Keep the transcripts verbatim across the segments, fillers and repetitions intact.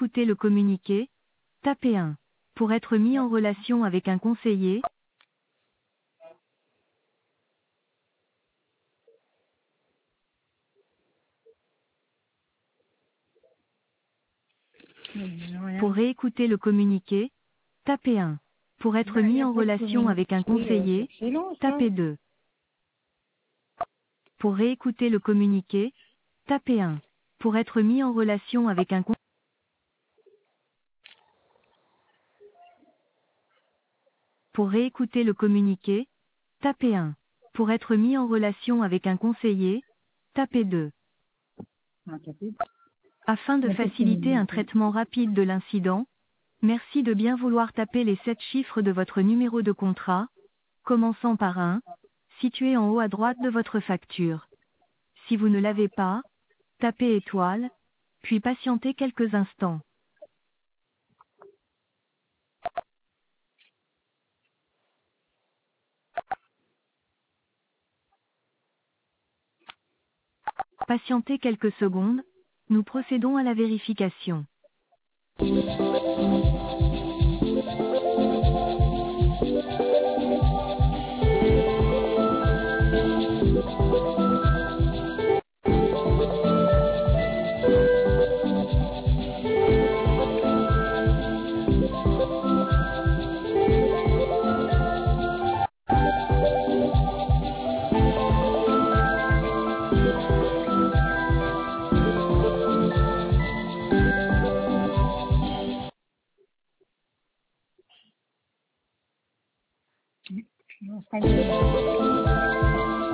écouter le communiqué, tapez un. Pour être mis en relation avec un conseiller, pour réécouter le communiqué, tapez un. Pour être Ben, il n'y mis a en pas de relation avec un communiqué, euh, c'est conseiller, excellent, ça. tapez deux. Pour réécouter le communiqué, tapez un. Pour être mis en relation avec un conseiller, pour réécouter le communiqué, tapez un. Pour être mis en relation avec un conseiller, tapez deux. Ah, t'as fait. Afin de Il y a pas de faciliter un communiqué. traitement rapide de l'incident, merci de bien vouloir taper les sept chiffres de votre numéro de contrat, commençant par un, situé en haut à droite de votre facture. Si vous ne l'avez pas, tapez étoile, puis patientez quelques instants. Patientez quelques secondes, nous procédons à la vérification. Non, c'est pas bien.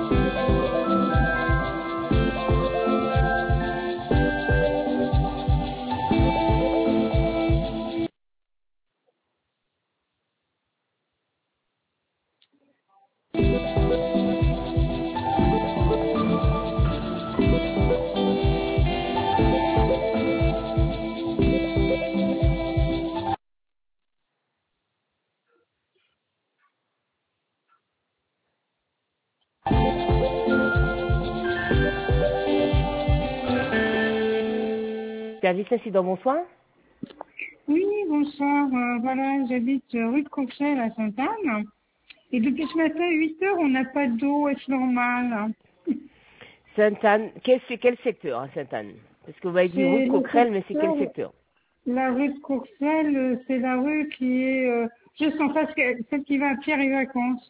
Service incident, bonsoir. Oui, bonsoir. Euh, voilà, j'habite euh, rue de Courcelles à Sainte-Anne. Et depuis ce matin, à huit heures, on n'a pas d'eau. Est-ce normal? Sainte-Anne, quel, c'est quel secteur à Sainte-Anne? Parce que vous m'avez dit rue C'est de le Coquerel, mais c'est quel secteur, secteur? la rue de Courcelles, euh, c'est la rue qui est euh, juste en face, que- celle qui va à Pierre et Vacances.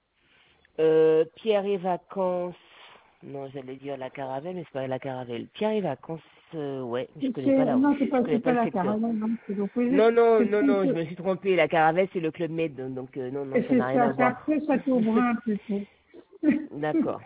euh, Pierre et Vacances. Non, j'allais dire la Caravelle, mais c'est pas la Caravelle. Pierre et Vacances, euh, ouais, je connais pas C'est- la rue. Non, c'est Je pas, connais c'est pas pas le la secteur. caravane, non, c'est l'opposé. Non, non, C'est non, non, je plutôt- me suis trompée. La Caravelle, c'est le Club Med, donc euh, non, non, et ça n'a c'est rien à ça, c'est voir. après Châteaubrun plutôt. D'accord.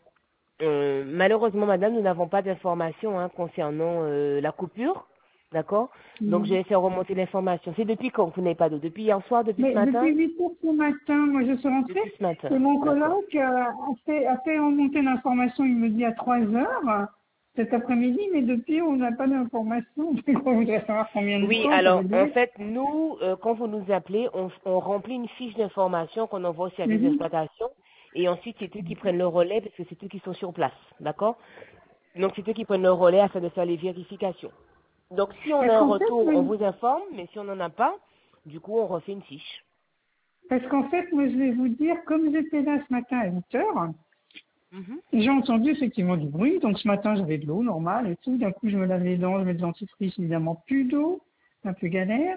Euh, malheureusement, madame, nous n'avons pas d'informations hein, concernant euh, la coupure. D'accord. Donc, je vais faire remonter l'information. C'est depuis quand que vous n'avez pas d'eau? Depuis hier soir, depuis ce Mais matin? depuis huit heures ce matin, moi je suis rentrée Depuis ce matin. et mon D'accord. coloc euh, a, fait, a fait remonter l'information, il me dit à trois heures euh, cet après-midi, mais depuis on n'a pas d'information. On voudrait savoir combien de Oui, temps ça va alors, en durer. fait, nous, euh, quand vous nous appelez, on, on remplit une fiche d'information qu'on envoie au service Mhm. d'exploitation. Et ensuite, c'est eux qui prennent le relais parce que c'est eux qui sont sur place. D'accord. Donc, c'est eux qui prennent le relais afin de faire les vérifications. Donc, si on Parce a un qu'en fait, retour, moi, on vous informe, mais si on n'en a pas, du coup, on refait une fiche. parce qu'en fait, moi je vais vous dire, comme j'étais là ce matin à huit heures, Mhm. j'ai entendu effectivement du bruit, donc ce matin j'avais de l'eau normale et tout, d'un coup je me lave les dents, je mets des dentifrice, évidemment plus d'eau, un peu galère,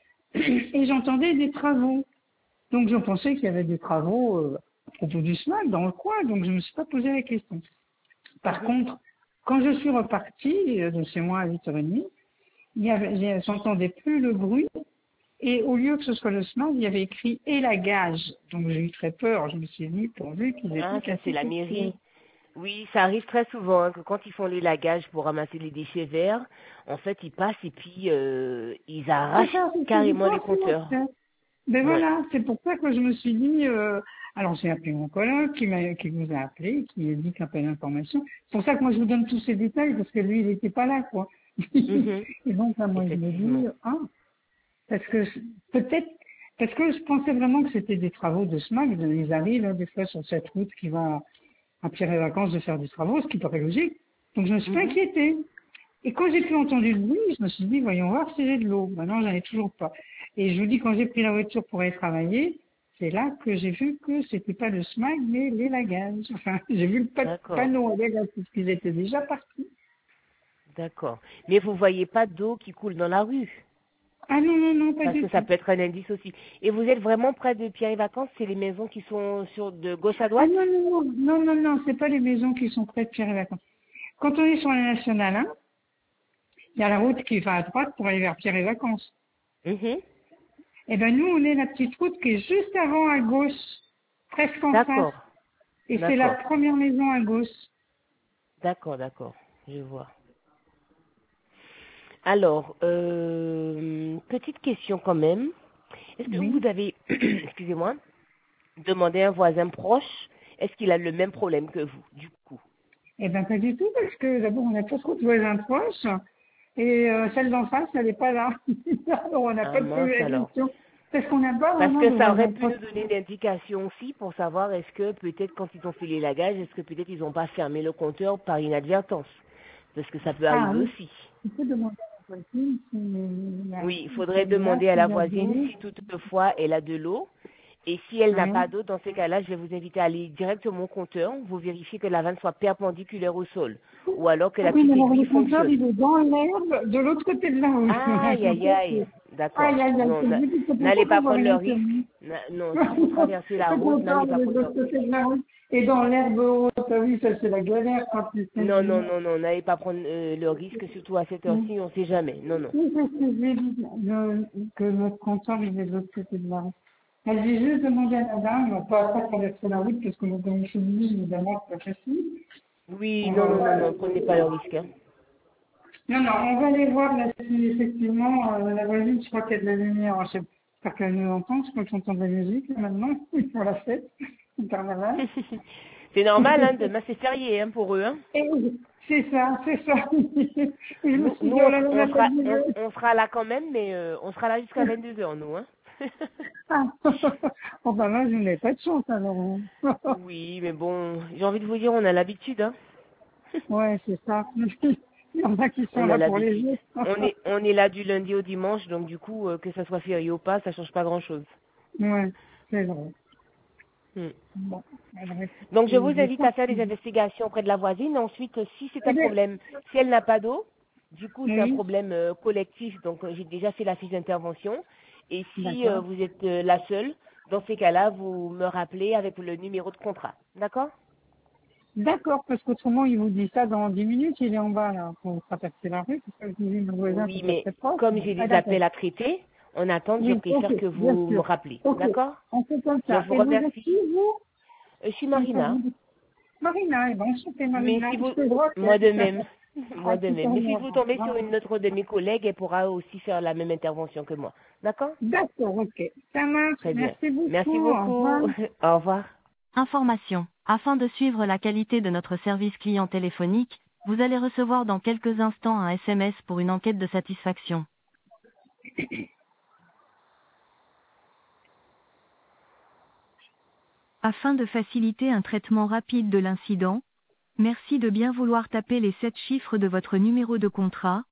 et j'entendais des travaux. Donc je pensais qu'il y avait des travaux euh, à propos du SMAC dans le coin, donc je ne me suis pas posé la question. Par Mhm. contre, quand je suis repartie euh, de chez moi à huit heures trente, il y avait, j'ai- j'entendais plus le bruit, et au lieu que ce soit le SMAC, il y avait écrit élagage. Donc j'ai eu très peur, je me suis dit, pourvu qu'ils aient Ah, pas ça c'est cassé la quelque chose. mairie. Oui, ça arrive très souvent hein, que quand ils font les lagages pour ramasser les déchets verts, en fait, ils passent et puis euh, ils C'est arrachent ça, c'est ce que j'ai carrément les pensé compteurs. après. Ben Ouais. voilà, c'est pour ça que je me suis dit, euh, alors j'ai appelé mon collègue qui, m'a, qui vous a appelé, qui m'a dit qu'il n'y a pas d'information. C'est pour ça que moi je vous donne tous ces détails, parce que lui il n'était pas là, quoi. Mhm. Et donc là, moi je me Effectivement. dis, ah, parce que je- peut-être, parce que je pensais vraiment que c'était des travaux de SMAC, ils arrivent hein, des fois sur cette route qui va à Pierre et Vacances de faire des travaux, ce qui paraît logique. Donc je me suis pas Mhm. inquiétée. Et quand j'ai plus entendu le bruit, je me suis dit, voyons voir si j'ai de l'eau. Maintenant, j'en ai toujours pas. Et je vous dis, quand j'ai pris la voiture pour aller travailler, c'est là que j'ai vu que c'était pas le smag, mais les lagages. Enfin, j'ai vu le pa- D'accord, panneau à lagages, puisqu'ils étaient déjà partis. d'accord. Mais vous voyez pas d'eau qui coule dans la rue, Ah non, non, non, pas parce du que ça tout. peut être un indice aussi. Et vous êtes vraiment près de Pierre et Vacances, c'est les maisons qui sont sur de gauche à Ah droite? non, non, non, non, non, non, c'est pas les maisons qui sont près de Pierre et Vacances. Quand on est sur la nationale un, il y a la route qui va à droite pour aller vers Pierre et Vacances. Mhm. Eh ben nous, on est la petite route qui est juste avant à gauche, presque en face. D'accord, Et c'est la d'accord, première maison à gauche. d'accord, d'accord, je vois. Alors, euh, petite question quand même. Est-ce que Oui. vous avez, excusez-moi, demandé à un voisin proche, est-ce qu'il a le même problème que vous, du coup? Eh ben pas du tout, parce que d'abord, on n'a pas trop de voisins proches. Et euh, celle d'en face, elle n'est pas là. Alors, on n'a Ah pas de mince posé la alors. question. Parce qu'on n'a pas Parce vraiment que de ça aurait voisins pu proches. nous donner une indication aussi pour savoir est-ce que peut-être quand ils ont fait les lagages, est-ce que peut-être ils n'ont pas fermé le compteur par inadvertance. Parce que ça peut Ah arriver oui, aussi. il faut demander à la voisine si la- Oui, il si faudrait elle est là, demander à s'il la y a de voisine l'eau. si toutefois elle a de l'eau. Et si elle n'a Ouais. pas d'eau, dans ces cas-là, je vais vous inviter à aller directement au compteur. Vous vérifiez que la vanne soit perpendiculaire au sol. Ou alors que Ah la oui, petite mais alors aiguille le compteur, fonctionne. il est dans l'herbe, de l'autre côté de la route. Un Aïe, aïe, compteur, aïe. c'est- D'accord. Aïe, aïe, aïe, Non, c'est n'a- lui, c'est pour ça n'allez pas qu'on voit prendre le rien sur risque. lui. Na- Non, s'il faut traverser la Le route, compteur, n'allez il pas est de prendre le l'autre risque. côté de la route. Et dans l'herbe haute, ah oui, ça c'est la galère quand il fait Non, non, nuit. non, non, n'allez pas prendre euh, le risque, surtout à cette Oui, heure-ci, on ne sait jamais. Non, non. c'est ce que j'ai dit, le- que notre compteur, il est de l'autre côté de la route. Elle dit juste demander à la dame, on peut pas traverser la route parce que nous, comme je suis nuit, évidemment, c'est pas facile. Oui, On non, va non, non, voir. non, prenez pas le risque. Hein. Non, non, on va aller voir là, si effectivement, euh, la voisine, je crois qu'il y a de la lumière. Je sais pas qu'elle nous entend, je crois qu'on entend de la musique là, maintenant, ils font la fête, le carnaval. C'est normal, hein, demain c'est férié hein, pour eux. Hein. Et c'est ça, c'est ça. Et je me Nous, suis nous dit, oh on, là là, on la sera, fête du on, jeu. on sera là quand même, mais euh, on sera là jusqu'à vingt-deux heures, nous. Hein. Ah. Oh ben là, je n'ai pas de chance alors. Oui, mais bon, j'ai envie de vous dire, on a l'habitude. Hein. Ouais, c'est ça. Il y en a qui sont On a là pour les l'habitude. jeux. On est, on est là du lundi au dimanche, donc du coup, euh, que ça soit férié ou pas, ça change pas grand-chose. Ouais, c'est vrai. Hmm. Bon, alors, Donc je vous invite j'espère à faire que... des investigations auprès de la voisine. Ensuite, si c'est Eh un bien, problème, si elle n'a pas d'eau, du coup c'est un oui, problème euh, collectif. Donc euh, j'ai déjà fait la fiche d'intervention. Et si euh, d'accord. vous êtes euh, la seule, dans ces cas-là, vous me rappelez avec le numéro de contrat. D'accord? D'accord, parce qu'autrement, il vous dit ça dans dix minutes, il est en bas, là, pour traverser la rue, parce que je dis, mon voisin, Oui, c'est pas mais très proche. comme j'ai Ah, des d'accord. appels à traiter, en attente, je Oui, ok, préfère que bien vous me sûr. rappelez. Ok, D'accord? on fait comme Je ça. vous Et vous êtes qui, remercie. vous? Euh, Je suis Comme ça, Marina. vous dites. Marina, eh ben, enchantée, Mais Marina. si vous, Je te vois moi de que... même, À moi de tout à même. Mais si l'heure. vous tombez sur Hein. une autre de mes collègues, elle pourra aussi faire la même intervention que moi. D'accord? D'accord, ok. Ça marche. Très bien. Merci beaucoup. Merci Au revoir. beaucoup. Au revoir. Information. Afin de suivre la qualité de notre service client téléphonique, vous allez recevoir dans quelques instants un S M S pour une enquête de satisfaction. Afin de faciliter un traitement rapide de l'incident, merci de bien vouloir taper les sept chiffres de votre numéro de contrat,